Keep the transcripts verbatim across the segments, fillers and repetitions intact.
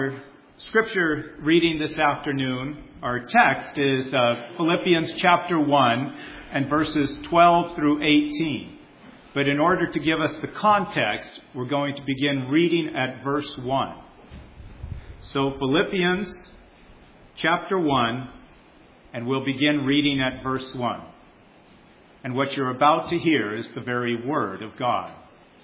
Our scripture reading this afternoon, our text is uh, Philippians chapter one and verses twelve through eighteen. But in order to give us the context, we're going to begin reading at verse one. So Philippians chapter one, and we'll begin reading at verse one. And what you're about to hear is the very word of God.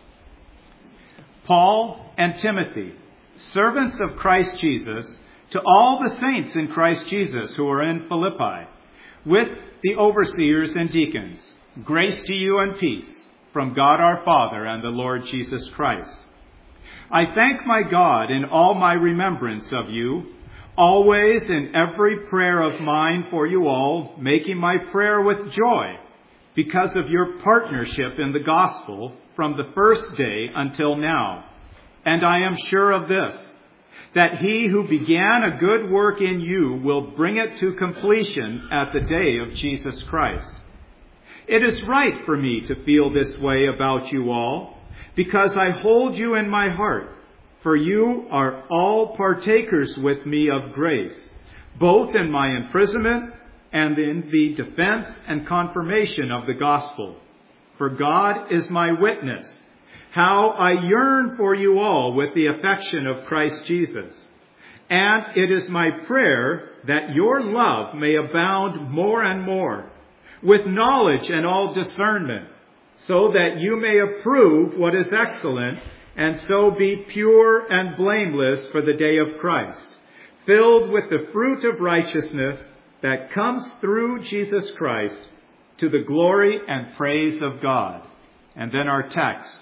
Paul and Timothy, servants of Christ Jesus, to all the saints in Christ Jesus who are in Philippi, with the overseers and deacons, grace to you and peace from God our Father and the Lord Jesus Christ. I thank my God in all my remembrance of you, always in every prayer of mine for you all, making my prayer with joy, because of your partnership in the gospel from the first day until now. And I am sure of this, that he who began a good work in you will bring it to completion at the day of Jesus Christ. It is right for me to feel this way about you all, because I hold you in my heart, for you are all partakers with me of grace, both in my imprisonment and in the defense and confirmation of the gospel. For God is my witness, how I yearn for you all with the affection of Christ Jesus. And it is my prayer that your love may abound more and more, with knowledge and all discernment, so that you may approve what is excellent, and so be pure and blameless for the day of Christ, filled with the fruit of righteousness that comes through Jesus Christ, to the glory and praise of God. And then our text.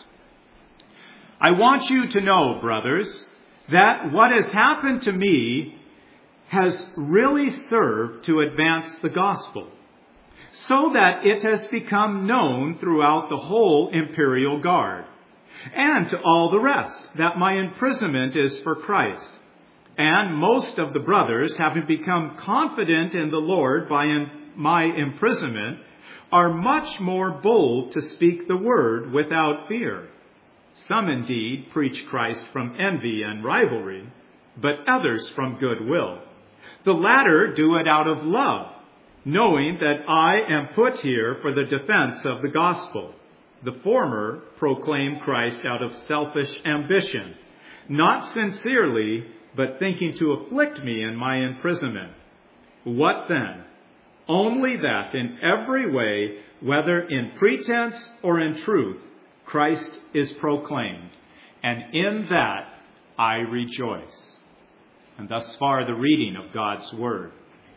I want you to know, brothers, that what has happened to me has really served to advance the gospel, so that it has become known throughout the whole imperial guard, and to all the rest, that my imprisonment is for Christ. And most of the brothers, having become confident in the Lord by in my imprisonment, are much more bold to speak the word without fear. Some indeed preach Christ from envy and rivalry, but others from goodwill. The latter do it out of love, knowing that I am put here for the defense of the gospel. The former proclaim Christ out of selfish ambition, not sincerely, but thinking to afflict me in my imprisonment. What then? Only that in every way, whether in pretense or in truth, Christ is proclaimed, and in that I rejoice. And thus far the reading of God's word.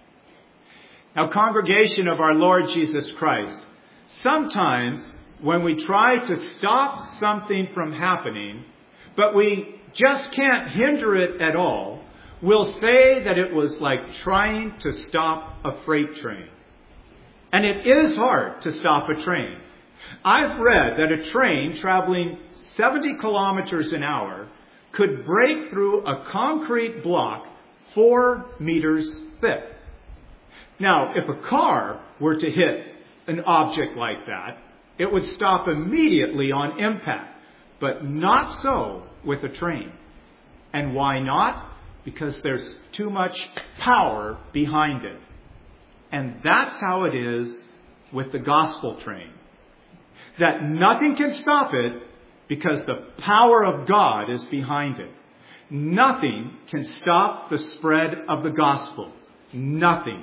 Now, congregation of our Lord Jesus Christ, sometimes when we try to stop something from happening, but we just can't hinder it at all, we'll say that it was like trying to stop a freight train. And it is hard to stop a train. I've read that a train traveling seventy kilometers an hour could break through a concrete block four meters thick. Now, if a car were to hit an object like that, it would stop immediately on impact, but not so with a train. And why not? Because there's too much power behind it. And that's how it is with the gospel train. That nothing can stop it because the power of God is behind it. Nothing can stop the spread of the gospel. Nothing.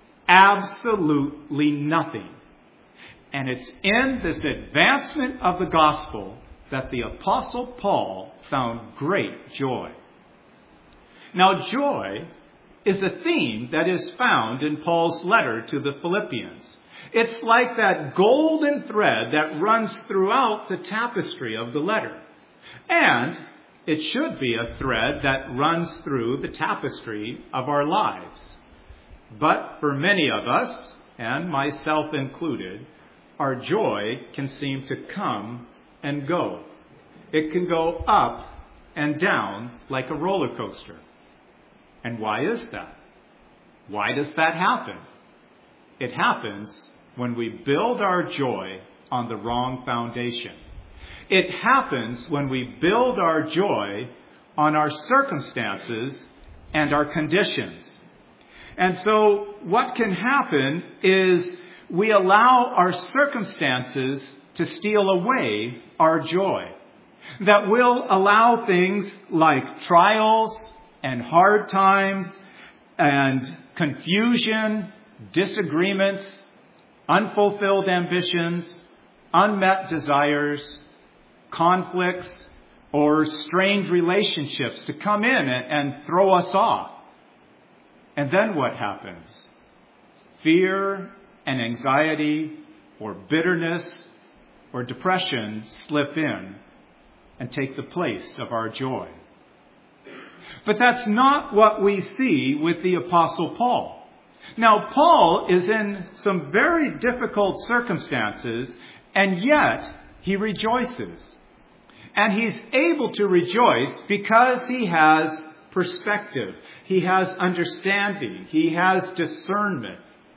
Absolutely nothing. And it's in this advancement of the gospel that the Apostle Paul found great joy. Now, joy is a theme that is found in Paul's letter to the Philippians. It's like that golden thread that runs throughout the tapestry of the letter. And it should be a thread that runs through the tapestry of our lives. But for many of us, and myself included, our joy can seem to come and go. It can go up and down like a roller coaster. And why is that? Why does that happen? It happens when we build our joy on the wrong foundation. It happens when we build our joy on our circumstances and our conditions. And so what can happen is we allow our circumstances to steal away our joy. That will allow things like trials and hard times and confusion, disagreements, unfulfilled ambitions, unmet desires, conflicts, or strained relationships to come in and, and throw us off. And then what happens? Fear and anxiety or bitterness or depression slip in and take the place of our joy. But that's not what we see with the Apostle Paul. Now, Paul is in some very difficult circumstances, and yet he rejoices. And he's able to rejoice because he has perspective. He has understanding. He has discernment.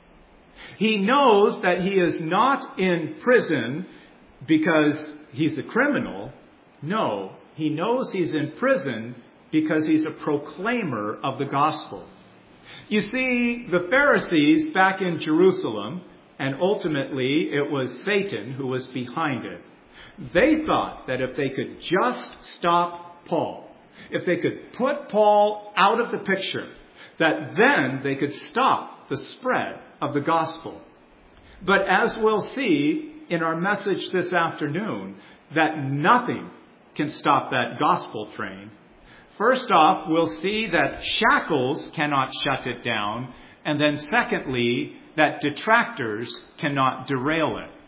He knows that he is not in prison because he's a criminal. No, he knows he's in prison because he's a proclaimer of the gospel. You see, the Pharisees back in Jerusalem, and ultimately it was Satan who was behind it, they thought that if they could just stop Paul, if they could put Paul out of the picture, that then they could stop the spread of the gospel. But as we'll see in our message this afternoon, that nothing can stop that gospel train. First off, we'll see that shackles cannot shut it down. And then secondly, that detractors cannot derail it.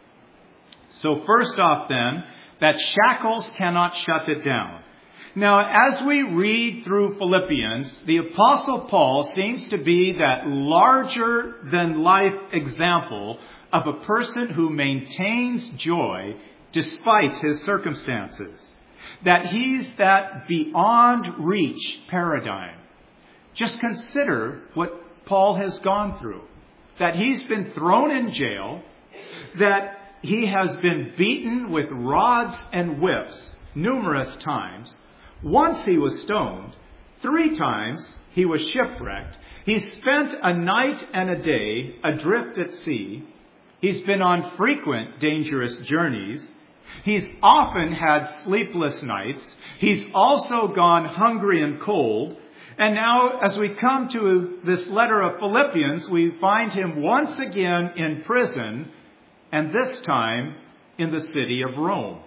So first off then, that shackles cannot shut it down. Now, as we read through Philippians, the Apostle Paul seems to be that larger-than-life example of a person who maintains joy despite his circumstances. That he's that beyond reach paradigm. Just consider what Paul has gone through. That he's been thrown in jail, that he has been beaten with rods and whips numerous times. Once he was stoned. Three times he was shipwrecked. He spent a night and a day adrift at sea. He's been on frequent dangerous journeys. He's often had sleepless nights. He's also gone hungry and cold. And now, as we come to this letter of Philippians, we find him once again in prison, and this time in the city of Rome.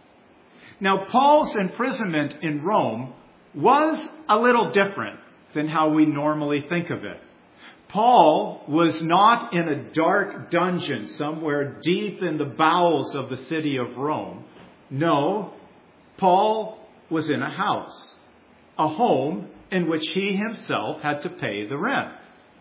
Now, Paul's imprisonment in Rome was a little different than how we normally think of it. Paul was not in a dark dungeon somewhere deep in the bowels of the city of Rome. No, Paul was in a house, a home in which he himself had to pay the rent.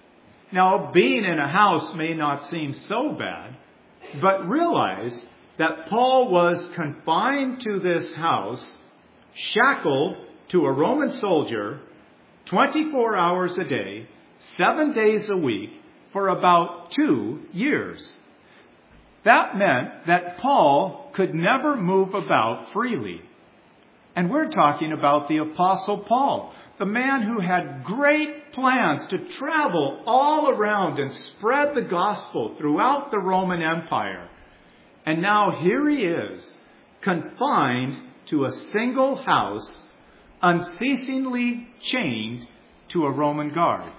Now, being in a house may not seem so bad, but realize that Paul was confined to this house, shackled to a Roman soldier, twenty-four hours a day, seven days a week, for about two years. That meant that Paul could never move about freely. And we're talking about the Apostle Paul, the man who had great plans to travel all around and spread the gospel throughout the Roman Empire. And now here he is, confined to a single house, unceasingly chained to a Roman guard.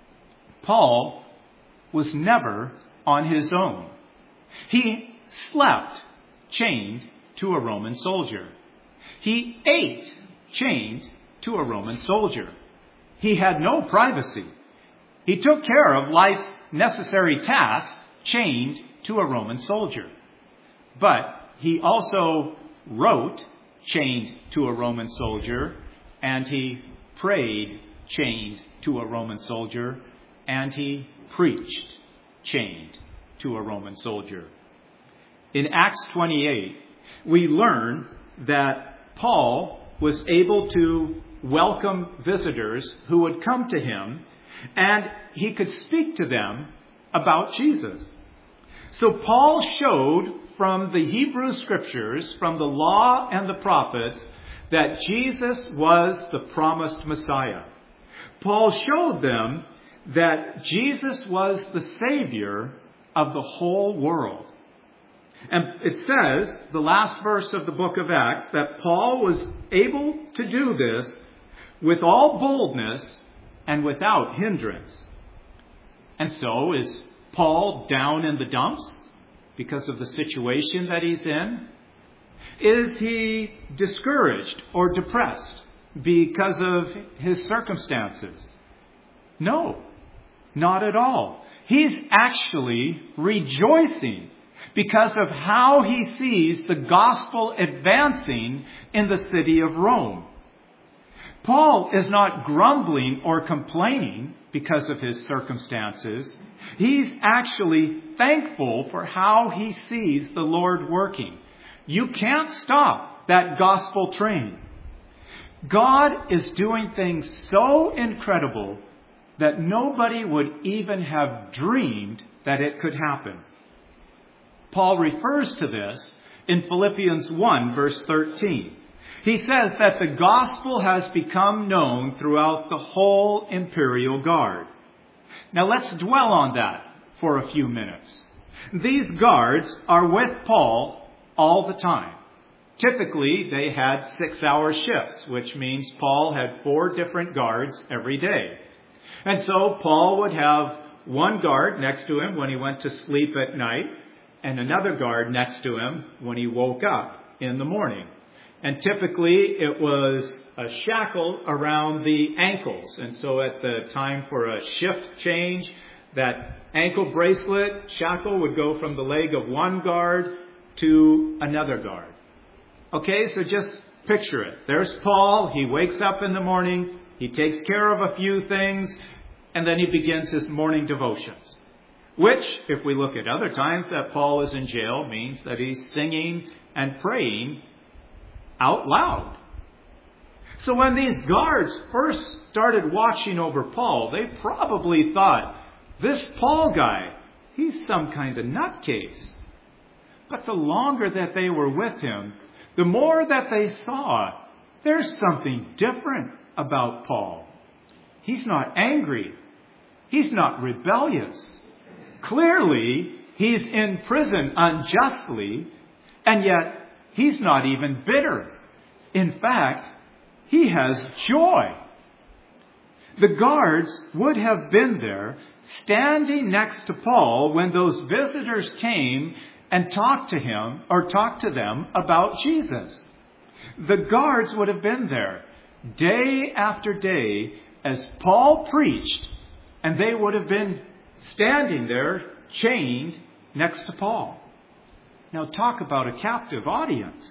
Paul was never on his own. He slept chained to a Roman soldier. He ate chained to a Roman soldier. He had no privacy. He took care of life's necessary tasks chained to a Roman soldier. But he also wrote chained to a Roman soldier, and he prayed chained to a Roman soldier, and he preached chained to a Roman soldier. In Acts twenty-eight, we learn that Paul was able to welcome visitors who would come to him, and he could speak to them about Jesus. So Paul showed from the Hebrew Scriptures, from the law and the prophets, that Jesus was the promised Messiah. Paul showed them that Jesus was the Savior of the whole world. And it says, the last verse of the book of Acts, that Paul was able to do this with all boldness and without hindrance. And so, is Paul down in the dumps because of the situation that he's in? Is he discouraged or depressed because of his circumstances? No, not at all. He's actually rejoicing because of how he sees the gospel advancing in the city of Rome. Paul is not grumbling or complaining because of his circumstances. He's actually thankful for how he sees the Lord working. You can't stop that gospel train. God is doing things so incredible that nobody would even have dreamed that it could happen. Paul refers to this in Philippians one, verse thirteen. He says that the gospel has become known throughout the whole imperial guard. Now let's dwell on that for a few minutes. These guards are with Paul all the time. Typically, they had six-hour shifts, which means Paul had four different guards every day. And so Paul would have one guard next to him when he went to sleep at night, and another guard next to him when he woke up in the morning. And typically it was a shackle around the ankles. And so at the time for a shift change, that ankle bracelet shackle would go from the leg of one guard to another guard. Okay, so just picture it. There's Paul. He wakes up in the morning. He takes care of a few things. And then he begins his morning devotions. Which, if we look at other times that Paul is in jail, means that he's singing and praying out loud. So when these guards first started watching over Paul, they probably thought, this Paul guy, he's some kind of nutcase. But the longer that they were with him, the more that they saw, there's something different about Paul. He's not angry. He's not rebellious. Clearly, he's in prison unjustly, and yet he's not even bitter. In fact, he has joy. The guards would have been there standing next to Paul when those visitors came and talked to him or talked to them about Jesus. The guards would have been there day after day as Paul preached, and they would have been standing there chained next to Paul. Now talk about a captive audience.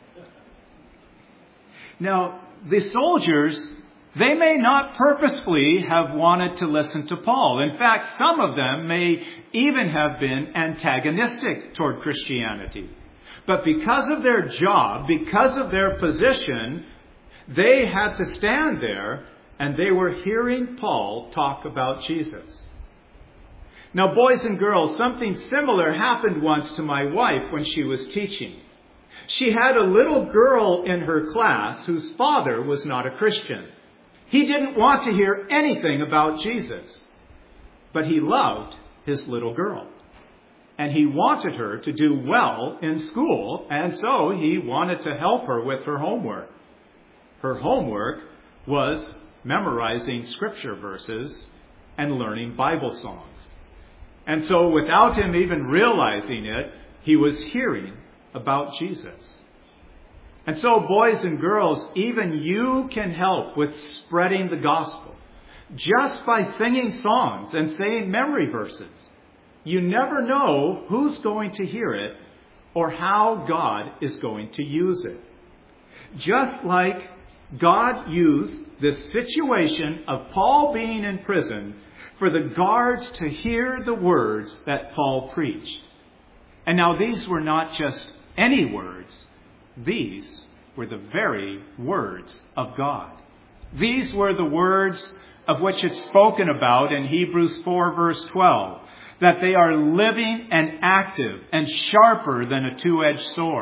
Now, the soldiers, they may not purposefully have wanted to listen to Paul. In fact, some of them may even have been antagonistic toward Christianity. But because of their job, because of their position, they had to stand there and they were hearing Paul talk about Jesus. Now, boys and girls, something similar happened once to my wife when she was teaching. She had a little girl in her class whose father was not a Christian. He didn't want to hear anything about Jesus, but he loved his little girl. And he wanted her to do well in school, and so he wanted to help her with her homework. Her homework was memorizing scripture verses and learning Bible songs. And so without him even realizing it, he was hearing about Jesus. And so, boys and girls, even you can help with spreading the gospel just by singing songs and saying memory verses. You never know who's going to hear it or how God is going to use it. Just like God used this situation of Paul being in prison for the guards to hear the words that Paul preached. And now these were not just any words. These were the very words of God. These were the words of which it's spoken about in Hebrews four verse twelve, that they are living and active and sharper than a two-edged sword.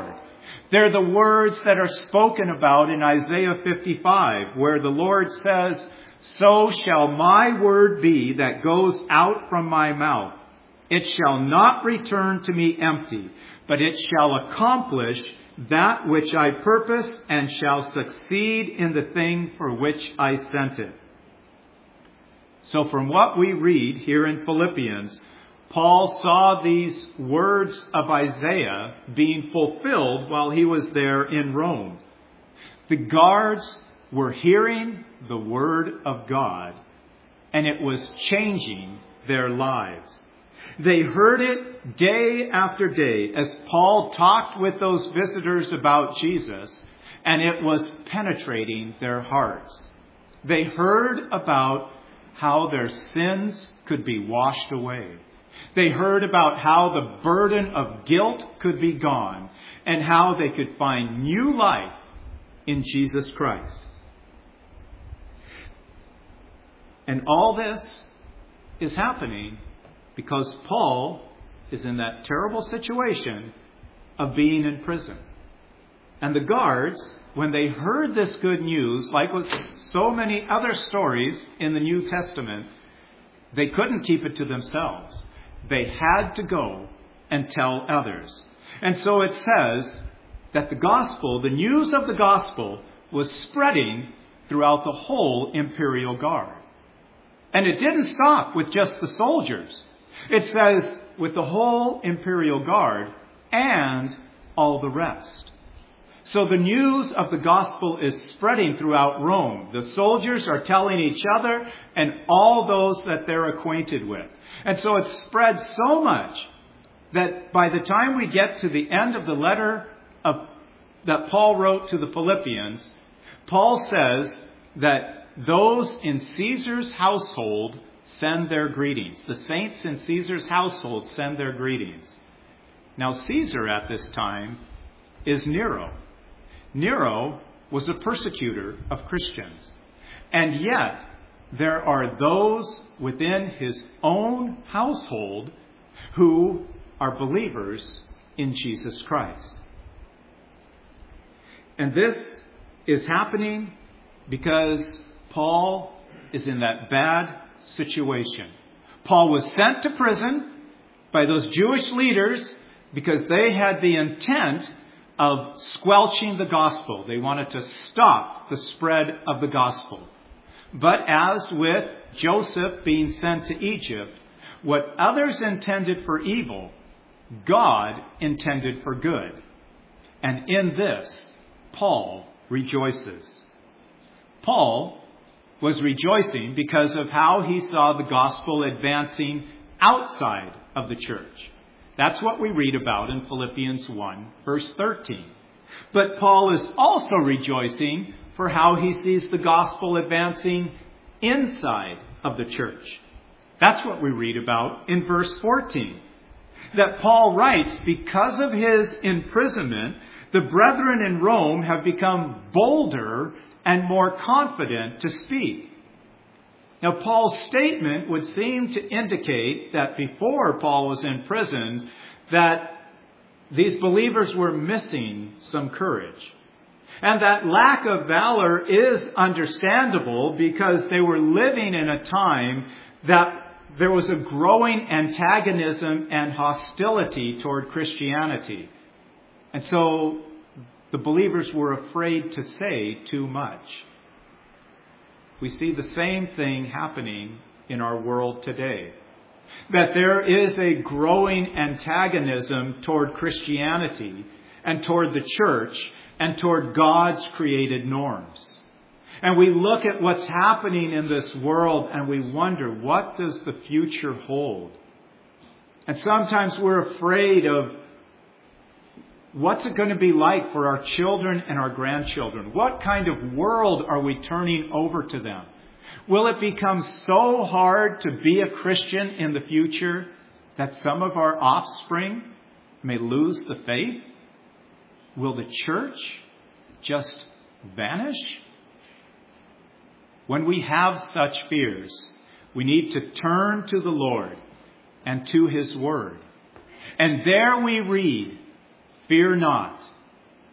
They're the words that are spoken about in Isaiah fifty-five, where the Lord says, "So shall my word be that goes out from my mouth. It shall not return to me empty, but it shall accomplish that which I purpose and shall succeed in the thing for which I sent it." So from what we read here in Philippians, Paul saw these words of Isaiah being fulfilled while he was there in Rome. The guards were hearing the word of God, and it was changing their lives. They heard it day after day as Paul talked with those visitors about Jesus, and it was penetrating their hearts. They heard about how their sins could be washed away. They heard about how the burden of guilt could be gone and how they could find new life in Jesus Christ. And all this is happening because Paul is in that terrible situation of being in prison. And the guards, when they heard this good news, like with so many other stories in the New Testament, they couldn't keep it to themselves. They had to go and tell others. And so it says that the gospel, the news of the gospel, was spreading throughout the whole imperial guard. And it didn't stop with just the soldiers. It says with the whole imperial guard and all the rest. So the news of the gospel is spreading throughout Rome. The soldiers are telling each other and all those that they're acquainted with. And so it spread so much that by the time we get to the end of the letter of, that Paul wrote to the Philippians, Paul says that those in Caesar's household send their greetings. The saints in Caesar's household send their greetings. Now Caesar at this time is Nero. Nero was a persecutor of Christians. And yet, there are those within his own household who are believers in Jesus Christ. And this is happening because Paul is in that bad situation. Paul was sent to prison by those Jewish leaders because they had the intent of squelching the gospel. They wanted to stop the spread of the gospel. But as with Joseph being sent to Egypt, what others intended for evil, God intended for good. And in this, Paul rejoices. Paul was rejoicing because of how he saw the gospel advancing outside of the church. That's what we read about in Philippians one, verse thirteen. But Paul is also rejoicing for how he sees the gospel advancing inside of the church. That's what we read about in verse fourteen. That Paul writes, because of his imprisonment, the brethren in Rome have become bolder and more confident to speak. Now, Paul's statement would seem to indicate that before Paul was imprisoned, that these believers were missing some courage. And that lack of valor is understandable because they were living in a time that there was a growing antagonism and hostility toward Christianity. And so the believers were afraid to say too much. We see the same thing happening in our world today. That there is a growing antagonism toward Christianity and toward the church and toward God's created norms. And we look at what's happening in this world and we wonder, what does the future hold? And sometimes we're afraid of what's it going to be like for our children and our grandchildren? What kind of world are we turning over to them? Will it become so hard to be a Christian in the future that some of our offspring may lose the faith? Will the church just vanish? When we have such fears, we need to turn to the Lord and to His Word. And there we read, "Fear not,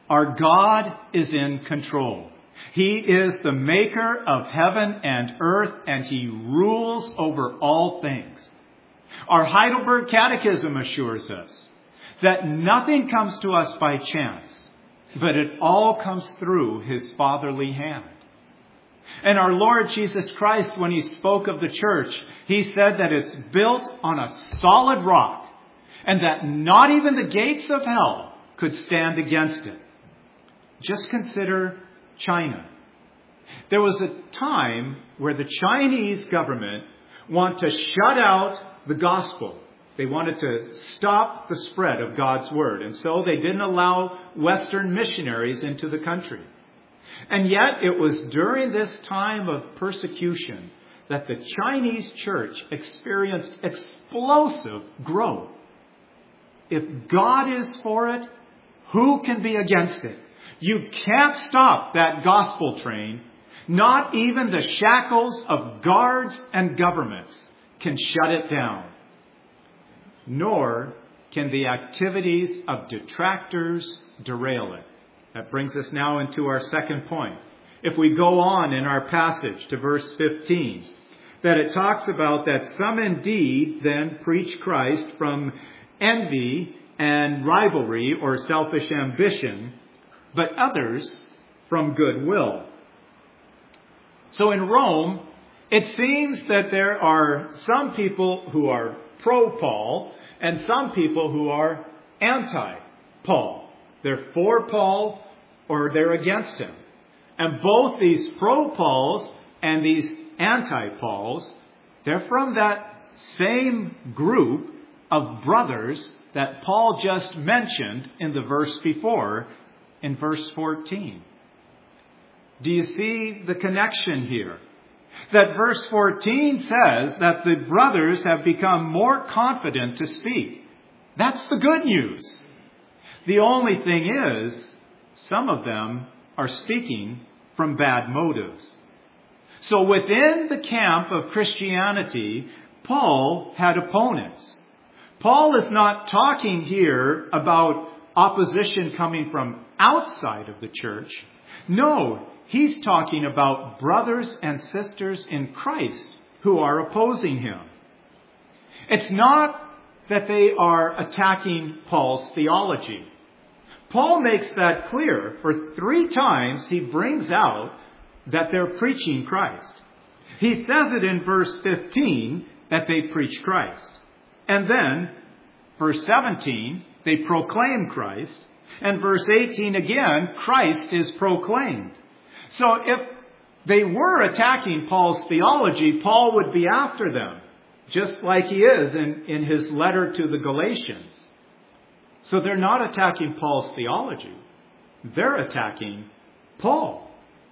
Our God is in control. He is the maker of heaven and earth, and He rules over all things. Our Heidelberg Catechism assures us that nothing comes to us by chance, but it all comes through His fatherly hand. And our Lord Jesus Christ, when He spoke of the church, He said that it's built on a solid rock, and that not even the gates of hell could stand against it. Just consider China. There was a time where the Chinese government wanted to shut out the gospel. They wanted to stop the spread of God's word. And so they didn't allow Western missionaries into the country. And yet it was during this time of persecution that the Chinese church experienced explosive growth. If God is for it, who can be against it? You can't stop that gospel train. Not even the shackles of guards and governments can shut it down. Nor can the activities of detractors derail it. That brings us now into our second point. If we go on in our passage to verse fifteen, that it talks about that some indeed then preach Christ from envy and rivalry or selfish ambition, but others from goodwill. So in Rome, it seems that there are some people who are pro-Paul and some people who are anti-Paul. They're for Paul or they're against him. And both these pro-Pauls and these anti-Pauls, they're from that same group of brothers that Paul just mentioned in the verse before, in verse fourteen. Do you see the connection here? That verse fourteen says that the brothers have become more confident to speak. That's the good news. The only thing is, some of them are speaking from bad motives. So within the camp of Christianity, Paul had opponents. Paul is not talking here about opposition coming from outside of the church. No, he's talking about brothers and sisters in Christ who are opposing him. It's not that they are attacking Paul's theology. Paul makes that clear. For three times he brings out that they're preaching Christ. He says it in verse fifteen that they preach Christ. And then, verse seventeen, they proclaim Christ. And verse eighteen again, Christ is proclaimed. So if they were attacking Paul's theology, Paul would be after them, just like he is in, in his letter to the Galatians. So they're not attacking Paul's theology. They're attacking Paul.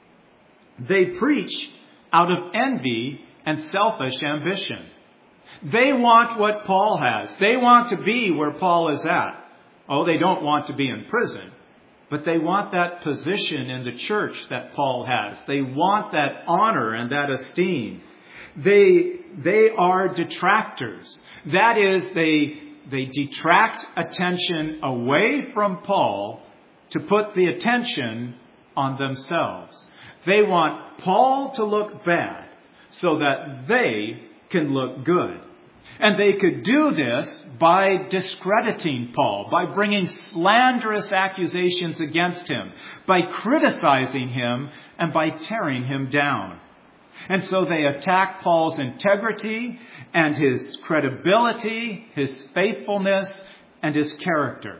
They preach out of envy and selfish ambition. They want what Paul has. They want to be where Paul is at. Oh, they don't want to be in prison, but they want that position in the church that Paul has. They want that honor and that esteem. They, they are detractors. That is, they, they detract attention away from Paul to put the attention on themselves. They want Paul to look bad so that they can look good. And they could do this by discrediting Paul, by bringing slanderous accusations against him, by criticizing him, and by tearing him down. And so they attack Paul's integrity and his credibility, his faithfulness, and his character.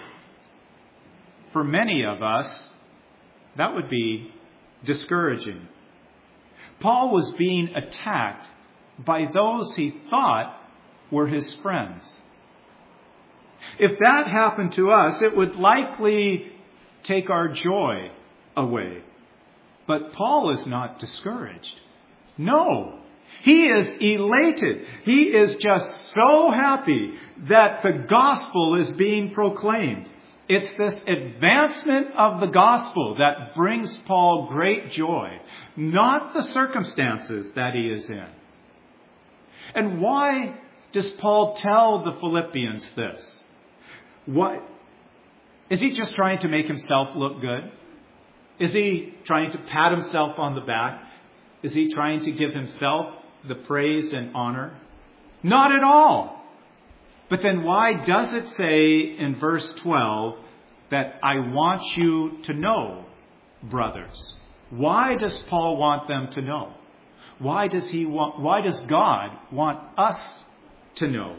For many of us, that would be discouraging. Paul was being attacked by those he thought were his friends. If that happened to us, it would likely take our joy away. But Paul is not discouraged. No, he is elated. He is just so happy that the gospel is being proclaimed. It's this advancement of the gospel that brings Paul great joy, not the circumstances that he is in. And why does Paul tell the Philippians this? What? Is he just trying to make himself look good? Is he trying to pat himself on the back? Is he trying to give himself the praise and honor? Not at all. But then why does it say in verse twelve that I want you to know, brothers? Why does Paul want them to know? Why does he want, why does God want us to know?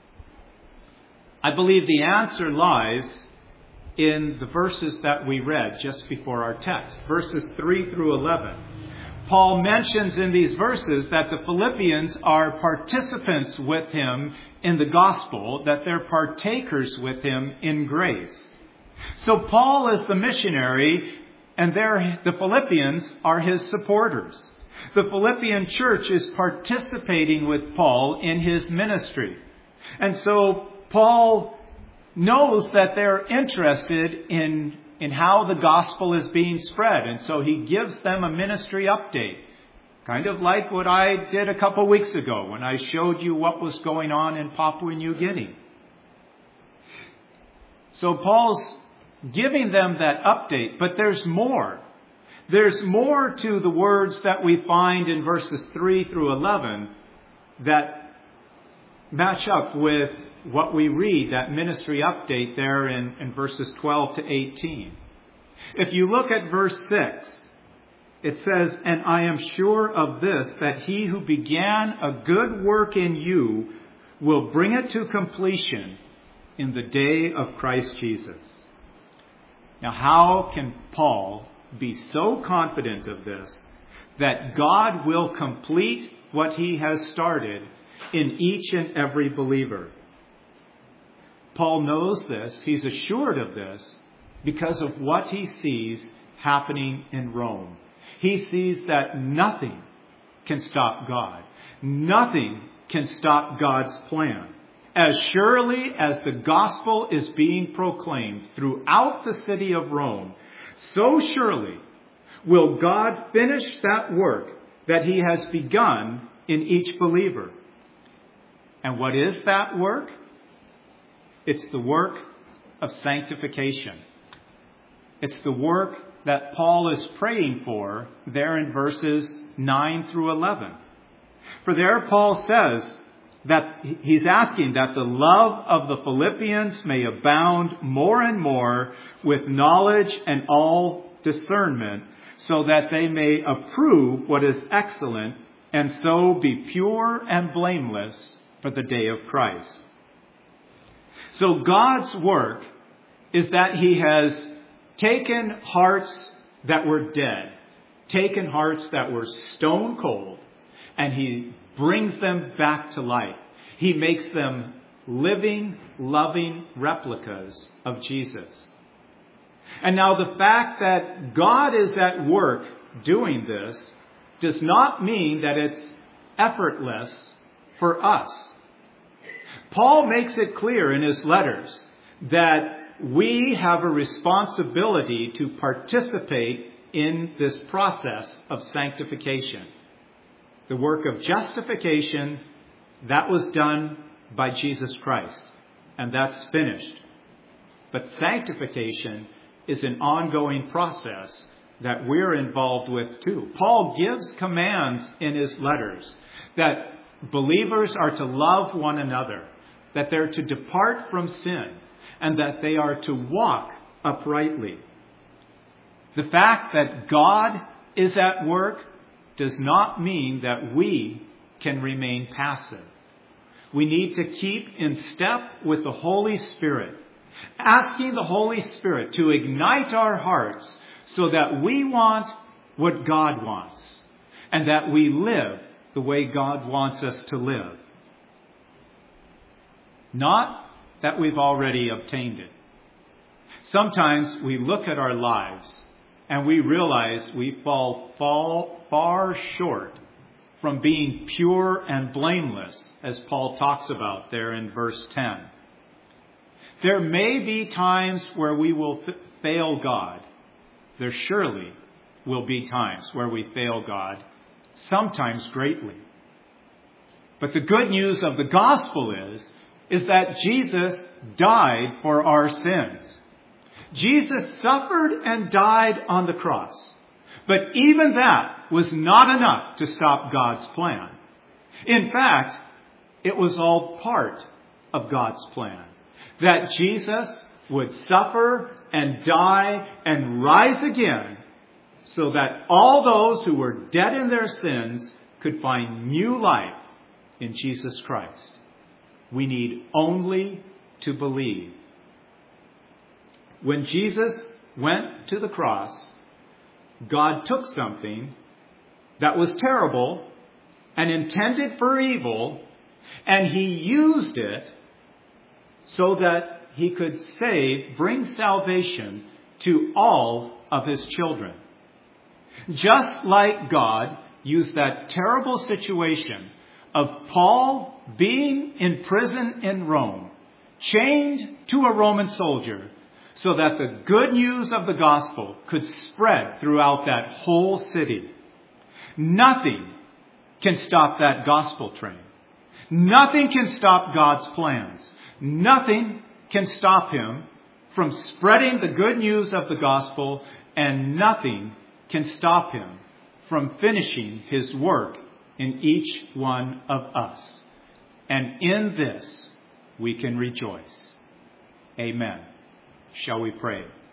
I believe the answer lies in the verses that we read just before our text, verses three through eleven. Paul mentions in these verses that the Philippians are participants with him in the gospel, that they're partakers with him in grace. So Paul is the missionary, and they're, the Philippians are his supporters. The Philippian church is participating with Paul in his ministry. And so Paul knows that they're interested in, in how the gospel is being spread. And so he gives them a ministry update. Kind of like what I did a couple weeks ago when I showed you what was going on in Papua New Guinea. So Paul's giving them that update, but there's more. There's more to the words that we find in verses three through eleven that match up with what we read, that ministry update there in, in verses twelve to eighteen. If you look at verse six, it says, "And I am sure of this, that he who began a good work in you will bring it to completion in the day of Christ Jesus." Now, how can Paul be so confident of this, that God will complete what he has started in each and every believer? Paul knows this, he's assured of this, because of what he sees happening in Rome. He sees that nothing can stop God. Nothing can stop God's plan. As surely as the gospel is being proclaimed throughout the city of Rome, so surely will God finish that work that he has begun in each believer. And what is that work? It's the work of sanctification. It's the work that Paul is praying for there in verses nine through eleven. For there Paul says that he's asking that the love of the Philippians may abound more and more with knowledge and all discernment, so that they may approve what is excellent, and so be pure and blameless for the day of Christ. So God's work is that he has taken hearts that were dead, taken hearts that were stone cold, and he brings them back to life. He makes them living, loving replicas of Jesus. And now the fact that God is at work doing this does not mean that it's effortless for us. Paul makes it clear in his letters that we have a responsibility to participate in this process of sanctification. The work of justification, that was done by Jesus Christ, and that's finished. But sanctification is an ongoing process that we're involved with too. Paul gives commands in his letters that believers are to love one another, that they're to depart from sin, and that they are to walk uprightly. The fact that God is at work does not mean that we can remain passive. We need to keep in step with the Holy Spirit, asking the Holy Spirit to ignite our hearts so that we want what God wants, and that we live the way God wants us to live. Not that we've already obtained it. Sometimes we look at our lives and we realize we fall, fall far short from being pure and blameless, as Paul talks about there in verse ten. There may be times where we will f- fail God. There surely will be times where we fail God, sometimes greatly. But the good news of the gospel is, is that Jesus died for our sins. Jesus suffered and died on the cross. But even that was not enough to stop God's plan. In fact, it was all part of God's plan. That Jesus would suffer and die and rise again so that all those who were dead in their sins could find new life in Jesus Christ. We need only to believe. When Jesus went to the cross, God took something that was terrible and intended for evil, and he used it so that he could save, bring salvation to all of his children. Just like God used that terrible situation of Paul being in prison in Rome, chained to a Roman soldier, so that the good news of the gospel could spread throughout that whole city. Nothing can stop that gospel train. Nothing can stop God's plans. Nothing can stop him from spreading the good news of the gospel, and nothing can stop him from finishing his work in each one of us. And in this we can rejoice. Amen. Shall we pray?